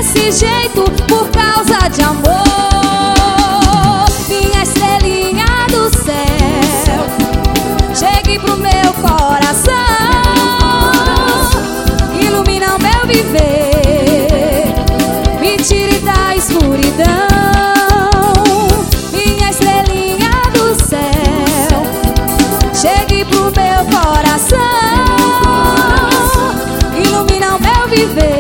desse jeito por causa de amor. Minha estrelinha do céu, chegue pro meu coração, ilumina o meu viver, me tire da escuridão. Minha estrelinha do céu, chegue pro meu coração, ilumina o meu viver,